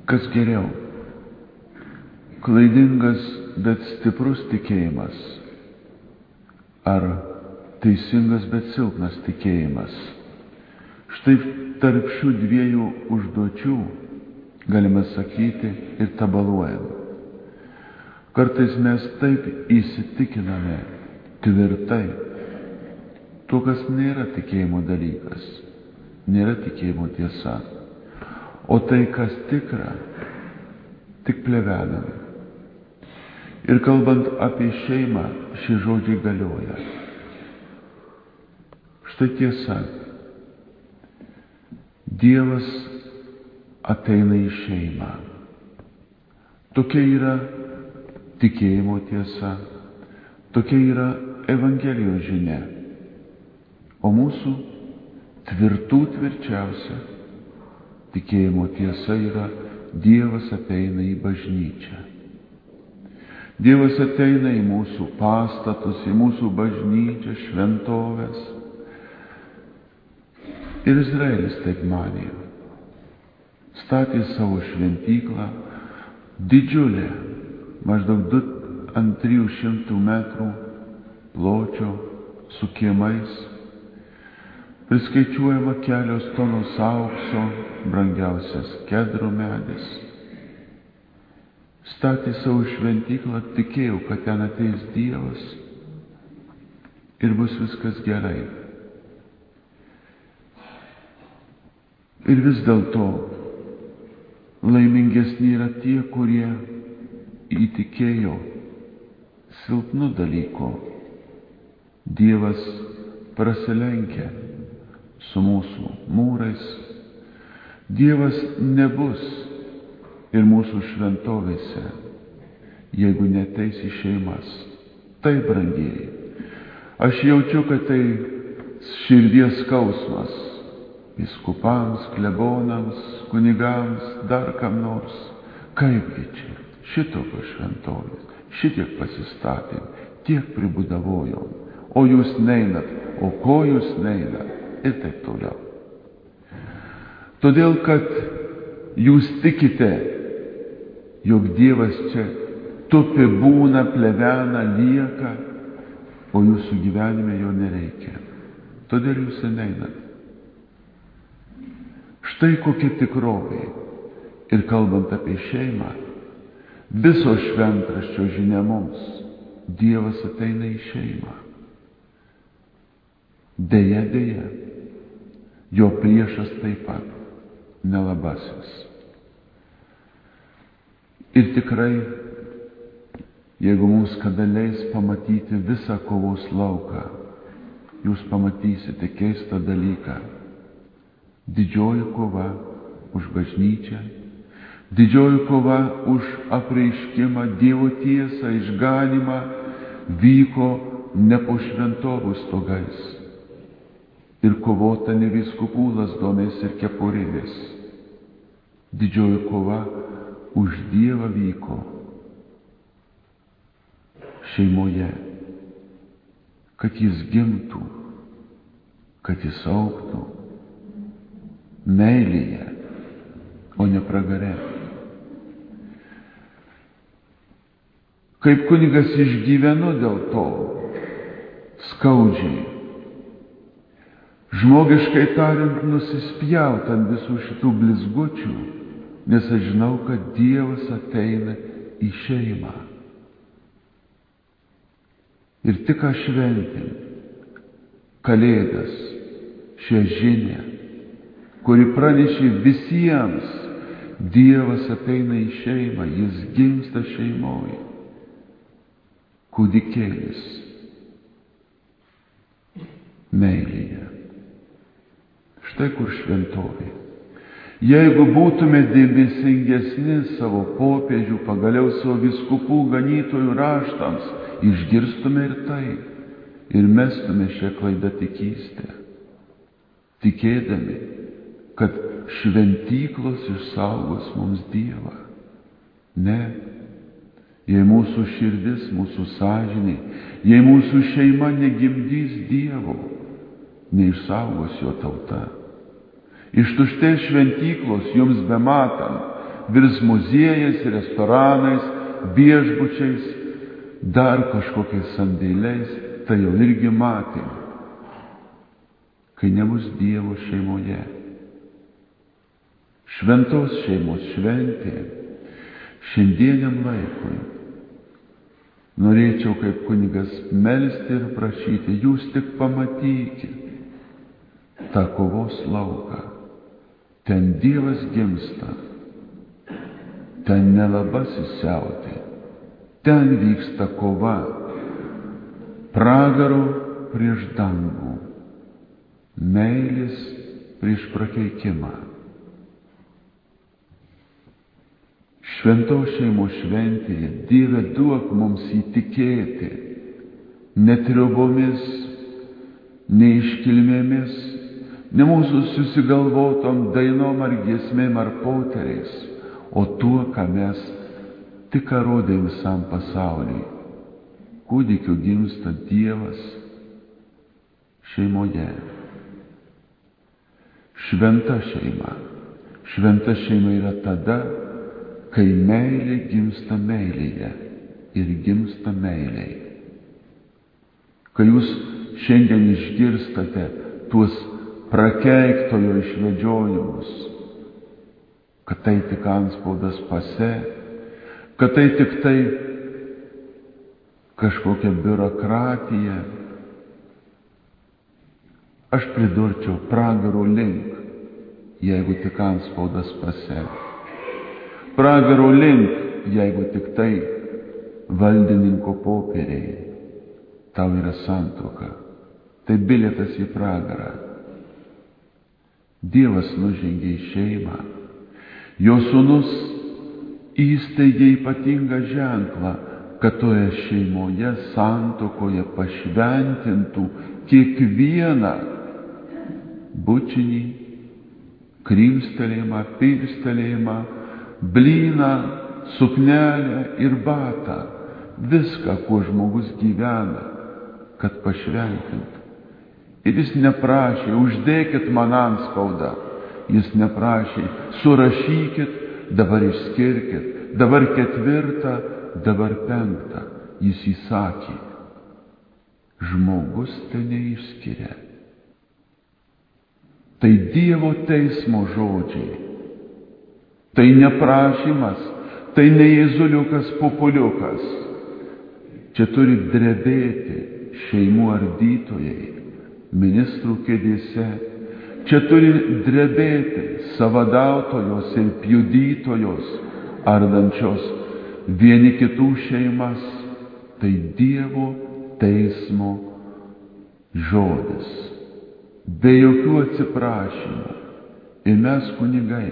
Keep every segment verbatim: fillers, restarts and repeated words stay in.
Kas geriau? Klaidingas, bet stiprus tikėjimas? Ar teisingas, bet silpnas tikėjimas? Štai tarp šių dviejų užduočių galime sakyti ir tabaluojame. Kartais mes taip įsitikiname tvirtai, tuo, kas nėra tikėjimo dalykas, nėra tikėjimo tiesa. O tai, kas tikra, tik plevename. Ir kalbant apie šeimą, šie žodžiai galioja. Štai tiesa. Dievas ateina į šeimą. Tokia yra tikėjimo tiesa, tokia yra Evangelijos žinia. O mūsų tvirtų tvirčiausia tikėjimo tiesa yra Dievas ateina į bažnyčią. Dievas ateina į mūsų pastatus, į mūsų bažnyčią, šventoves. Ir Izraelis taip manė. Statė savo šventyklą, didžiulę, maždaug du ant trijų šimtų metrų pločio, su kiemais. Priskaičiuojama kelios tonos aukso, brangiausias kedro medis. Statė savo šventyklą, tikėjau, kad ten ateis Dievas ir bus viskas gerai. Ir vis dėlto laimingesni yra tie, kurie įtikėjo silpnu dalyku. Dievas prasilenkia su mūsų mūrais. Dievas nebus ir mūsų šventovėse, jeigu neteis į šeimas. Tai, brangieji, aš jaučiu, kad tai širdies skausmas vyskupams, klebonams, kunigams, dar kam nors. Kaipgi čia, šitokios šventovės, šitiek pasistatėm, tiek pribudavojom, o jūs neinat, o ko jūs neinat ir taip toliau. Todėl, kad jūs tikite, jog Dievas čia tupi, būna, plevena, lieka, o jūsų gyvenime jo nereikia. Todėl jūs ir neinat. Štai kokia tikrovė. Ir kalbant apie šeimą, viso šventraščio žinia mums, Dievas ateina į šeimą. Deja, deja, jo priešas taip pat, nelabasis. Ir tikrai, jeigu mums kada leis pamatyti visą kovos lauką, jūs pamatysite keistą dalyką. Didžioji kova už bažnyčią, didžioji kova už apreiškimą, Dievo tiesą, išganymą vyko ne po šventovų stogais. Ir kovota ne vyskupų lazdomis ir kepurėmis. Didžioji kova už Dievą vyko šeimoje, kad jis gimtų, kad jis augtų meilėje, o ne pragare. Kaip kunigas išgyvenu dėl to skaudžiai, žmogiškai tariant, nusispjaut ant visų šitų blizgučių, nes aš žinau, kad Dievas ateina į šeimą. Ir tik ką šventėm Kalėdas, šią žinią, kuri pranešė visiems, Dievas ateina į šeimą, jis gimsta šeimoje. Kūdikėlis meilėje. Štai kur šventovė. Jeigu būtume dėmesingesni savo popiežių, pagaliau savo vyskupų, ganytojų raštams, išgirstume ir tai, ir mestume šią klaidą tikystę, tikėdami, kad šventyklos išsaugos mums Dievą. Ne, jei mūsų širdis, mūsų sąžinė, jei mūsų šeima negimdys Dievo, neišsaugos jo tauta. Ištuštės šventyklos jums bematant, virs muziejais, restoranais, viešbučiais, dar kažkokiais sandėliais, tai jau irgi matėm, kai nebus Dievo šeimoje. Šventos šeimos šventė šiandieniam laikui. Norėčiau kaip kunigas melsti ir prašyti, jūs tik pamatykit tą kovos lauką. Ten Dievas gimsta, ten nelabasis siautė, ten vyksta kova, pragaro prieš dangų, meilės prieš prakeikimą. Šventos šeimos šventėje Dieve duok mums įtikėti ne triobomis, ne iškilmėmis, ne mūsų susigalvotom dainom ar giesmėm ar poteriais, o tuo, ką mes tik rodė visam pasauliui. Kūdikiu gimsta Dievas šeimoje. Šventa šeima. Šventa šeima yra tada, kai meilė gimsta meilėje ir gimsta meilėje. Kai jūs šiandien išgirstate tuos prakeiktojo išvedžiojimus, kad tai tik antspaudas pase, kad tai tik tai kažkokia biurokratija, aš pridurčiau pragaro link, jeigu tik antspaudas pase. Pragaro link, jeigu tik tai valdininko popieriai, tau yra santuoka, tai bilietas į pragarą. Dievas nužengė į šeimą, jo sūnus įsteigė ypatingą ženklą, kad toje šeimoje, santuokoje pašventintų kiekvieną bučinį, krimstelėjimą, pirstelėjimą, blyną, suknelę ir batą, viską, kuo žmogus gyvena, kad pašventintų. Ir jis neprašė, uždėkit man antspaudą, jis neprašė, surašykit, dabar išskirkit, dabar ketvirtą, dabar penktą. Jis įsakė, žmogus te neišskiria. Tai Dievo teismo žodžiai. Tai neprašymas, tai ne jėzuliukas populiukas. Čia turi drebėti šeimų ardytojai, ministrų kėdėse. Čia turi drebėti savadautojos ir pjudytojos, ardančios vieni kitų šeimas. Tai Dievo teismo žodis. Be jokių atsiprašymų. Ir mes kunigai,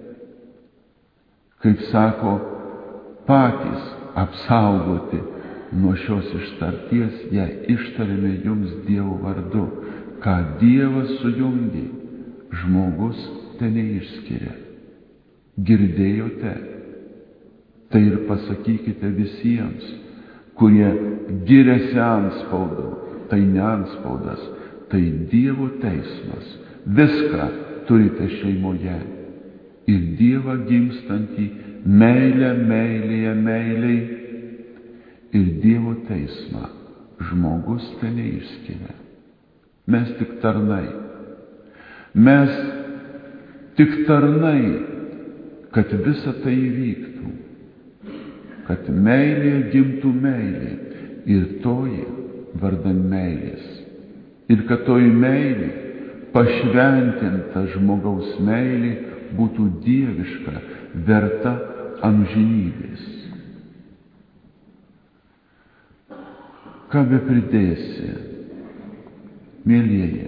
kaip sako, patys apsaugoti nuo šios ištarties, ją ištarėme jums Dievo vardu. Ką Dievas sujungė, žmogus te neišskiria. Girdėjote? Tai ir pasakykite visiems, kurie giriasi antspaudu. Tai ne antspaudas, tai Dievo teismas. Viską turite šeimoje. Ir Dievą gimstantį meilę, meilėje, meiliai. Ir Dievo teismą žmogus te neišskiria. Mes tik tarnai. Mes tik tarnai, kad visa tai įvyktų. Kad meilėje gimtų meilė ir toji vardan meilės. Ir kad toji meilė, pašventinta žmogaus meilė, būtų dieviška, verta amžinybės. Ką be pridėsi, mielieji,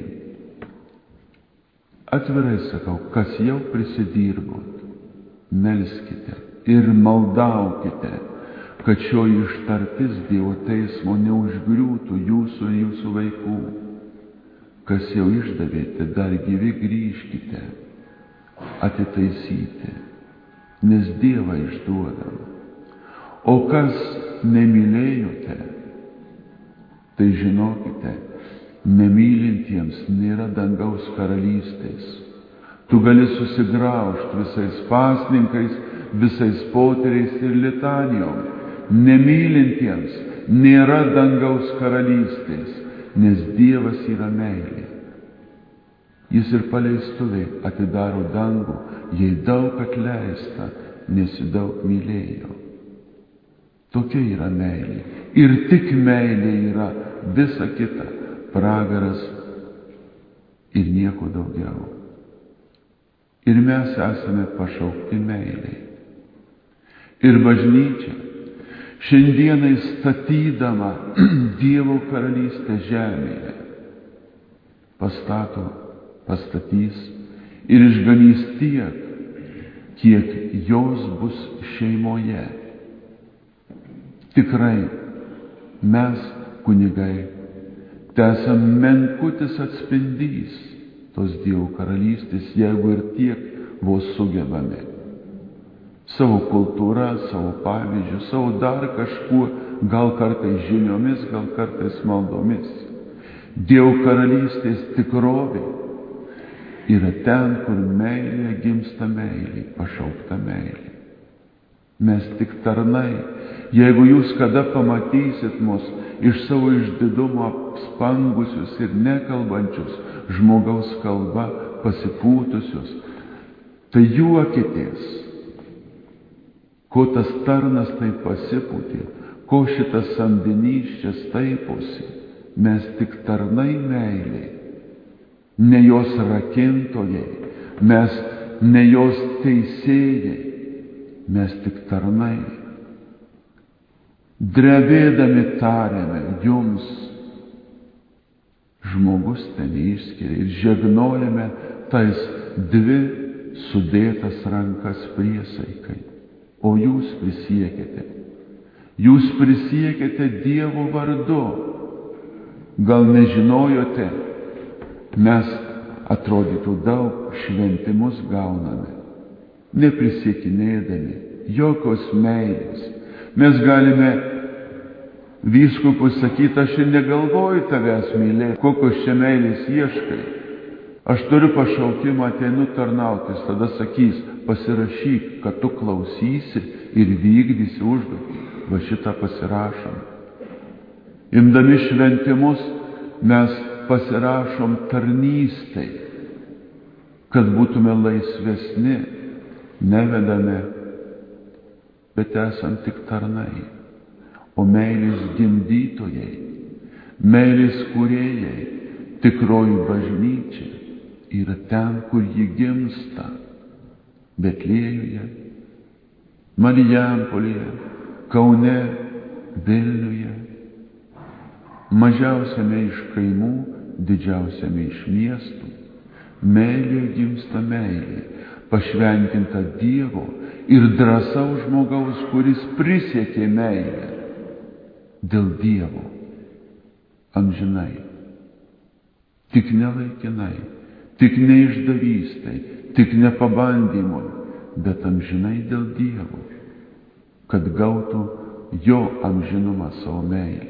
atvirai sakau, kas jau prisidirbot, melskite ir maldaukite, kad šioji ištartis Dievo teismo neužgriūtų jūsų ir jūsų vaikų. Kas jau išdavėte, dar gyvi grįžkite, atitaisyti, nes Dievą išduodam. O kas nemylėjote, tai žinokite, nemylintiems nėra dangaus karalystės. Tu gali susigraužti visais pasninkais, visais poteriais ir litanijom. Nemylintiems nėra dangaus karalystės, nes Dievas yra meilė. Jis ir paleistuviai atidaro dangų, jei daug atleista, nes jį daug mylėjo. Tokia yra meilė. Ir tik meilė yra, visa kita pragaras ir nieko daugiau. Ir mes esame pašaukti meiliai. Ir bažnyčia šiandienai statydama Dievo karalystę žemėje pastato, pastatys ir išganys tiek, kiek jos bus šeimoje. Tikrai mes, kunigai, tesam menkutis atspindys tos Dievo karalystės, jeigu ir tiek vos sugebame. Savo kultūra, savo pavyzdžių, savo dar kažkuo, gal kartais žiniomis, gal kartais maldomis. Dievo karalystės tikrovė yra ten, kur meilė gimsta meilė, pašaukta meilė. Mes tik tarnai. Jeigu jūs kada pamatysit mus iš savo išdidumo apspangusius ir nekalbančius žmogaus kalba pasipūtusius, tai juokitės, ko tas tarnas taip pasipūtė, ko šitas samdinys čia staiposi. Mes tik tarnai meiliai, ne jos rakintojai, mes ne jos teisėjai, mes tik tarnai. Drebėdami tariame jums, žmogus ten išskiria ir žegnojame tais dvi sudėtas rankas priesaikai. O jūs prisiekėte, jūs prisiekėte Dievo vardu. Gal nežinojote, mes atrodytų daug šventimus gauname, neprisiekinėdami, jokios meilės. Mes galime vyskupui sakyti, aš ir negalvoju tavęs mylėti, kokios čia meilės ieškai. Aš turiu pašaukimą, ateinu tarnautis, tada sakys, pasirašyk, kad tu klausysi ir vykdysi užduotį. Va šitą pasirašom. Imdami šventimus mes pasirašom tarnystai, kad būtume laisvesni, nevedame, bet esam tik tarnai, o meilės gimdytojai, meilės kūrėjai, tikroji bažnyčia yra ten, kur ji gimsta, Betliejuje, Marijampolėje, Kaune, Vilniuje, mažiausiame iš kaimų, didžiausiame iš miestų. Meilė gimsta meilė, pašventinta Dievo ir drąsaus žmogaus, kuris prisiekė meilę dėl Dievo amžinai. Tik nelaikinai, tik neišdavystai, tik nepabandymui, bet amžinai dėl Dievo, kad gautų jo amžinumą savo meilį.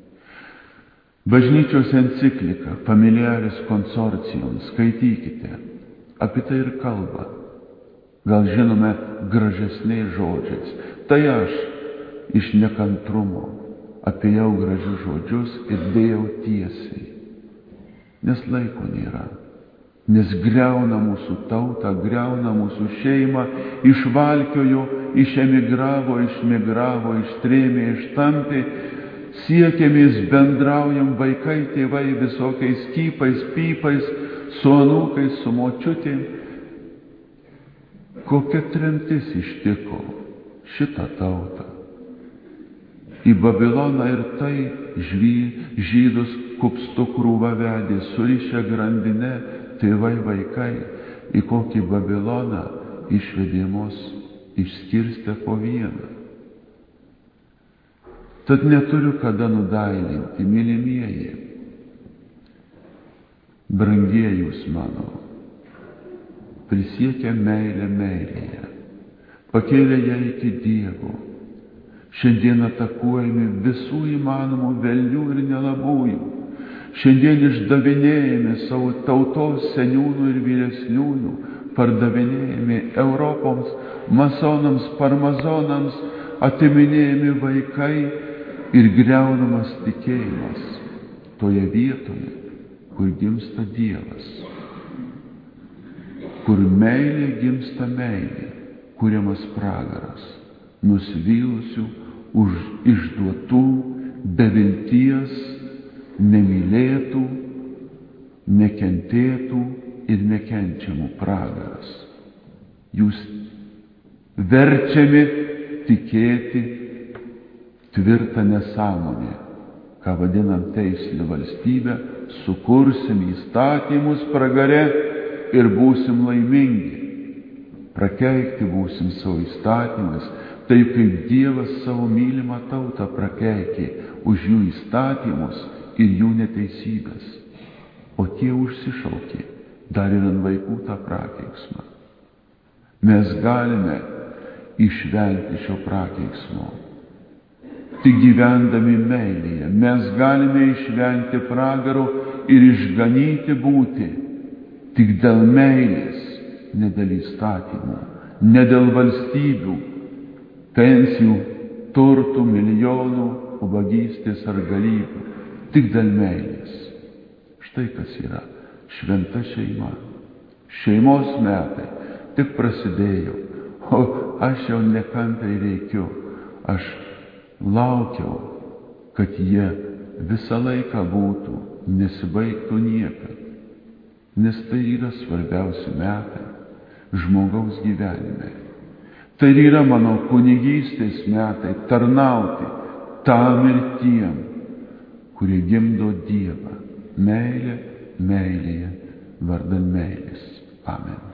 Bažnyčios enciklika Familiaris Consortium, skaitykite, apie tai ir kalba. Gal žinome gražesniais žodžiais. Tai aš iš nekantrumo apėjau gražius žodžius ir dėjau tiesiai. Nes laiko nėra. Nes griauna mūsų tautą, griauna mūsų šeimą, išvalkiojo, išemigravo, išmigravo, ištrėmė, ištampė, siekėmės, bendraujam, vaikai, tėvai, visokiais kypais, pypais, su anūkais, su močiutėm. Kokia tremtis ištiko šitą tautą. Į Babiloną ir tai žvy, žydus kupstų krūvą vedė, surišę grandinę, tėvai, vaikai, į kokį Babiloną išvedė mus, išskirstė po vieną. Tad neturiu kada nudailinti, mylimieji, brangieji jūs mano, prisiekę meilę meilėje, pakėlė ją iki Dievo, šiandien atakuojami visų įmanomų velnių ir nelabųjų, šiandien išdavinėjami savo tautos seniūnų ir vyresniųjų, pardavinėjami Europoms masonams, parmazonams atiminėjami vaikai ir griaunamas tikėjimas toje vietoje, kur gimsta Dievas, kur meilė gimsta meilė, kuriamas pragaras, nusivylusių, už išduotų, bevilties, nemylėtų, nekentėtų ir nekenčiamų pragaras. Jūs verčiami tikėti tvirtą nesąmonę, ką vadinam teisinę valstybę, sukursim įstatymus pragare ir būsim laimingi. Prakeikti būsim savo įstatymais, taip kaip Dievas savo mylimą tautą prakeikė už jų įstatymus ir jų neteisybės. O tie užsišaukė dar ir ant vaikų tą prakeiksmą. Mes galime išvengti šio prakeiksmo. Tik gyvendami meilėje mes galime išvengti pragaro ir išganyti būti tik dėl meilės, ne dėl įstatymų, ne dėl valstybių, pensijų, turtų, milijonų, ubagystės ar galybių, tik dėl meilės. Štai kas yra šventa šeima. Šeimos metai tik prasidėjo, o aš jau nekantriai reikiu. Aš laukiau, kad jie visą laiką būtų, nesibaigtų niekad. Nes tai yra svarbiausi metai žmogaus gyvenime. Tai yra mano kunigystės metai tarnauti tam ir tiem, kurie gimdo Dievą. Meilė, meilėje, vardan meilės. Amen.